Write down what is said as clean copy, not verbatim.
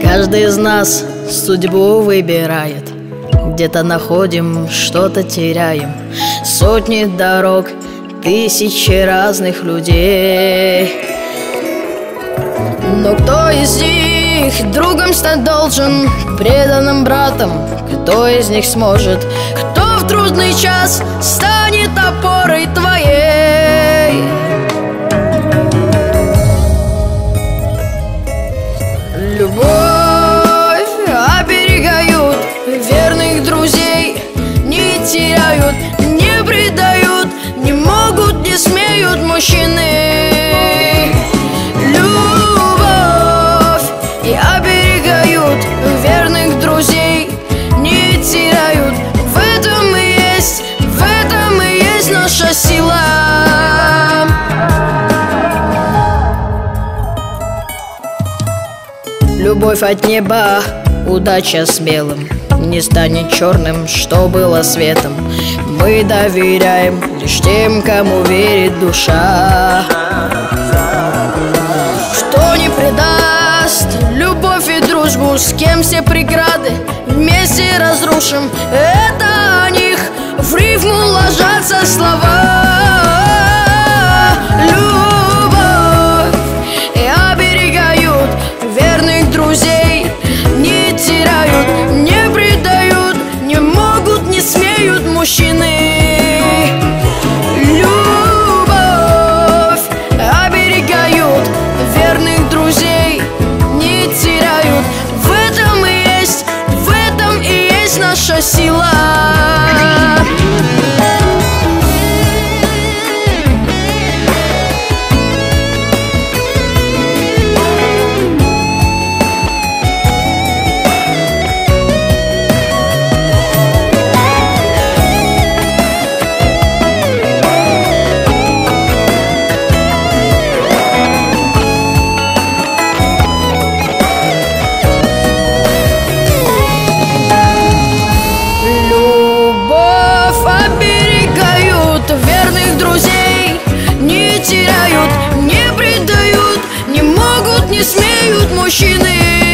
Каждый из нас судьбу выбирает. Где-то находим, что-то теряем. Сотни дорог, тысячи разных людей. Но кто из них другом стать должен, преданным братом? Кто из них сможет? Кто в трудный час станет опорой твоей? Любовь оберегают, верных друзей не теряют, не предают, не могут, не смеют мужчины. Любовь и оберегают, верных друзей не теряют. В этом и есть наша сила. Любовь от неба, удача смелым, не станет черным, что было светом. Мы доверяем лишь тем, кому верит душа. Кто не предаст любовь и дружбу, с кем все преграды вместе разрушим. Это о них в рифму ложатся слова. Друзей не теряют, не предают, не могут, не смеют мужчины. Любовь оберегают, верных друзей не теряют. В этом и есть наша сила. Не предают, не могут, не смеют мужчины.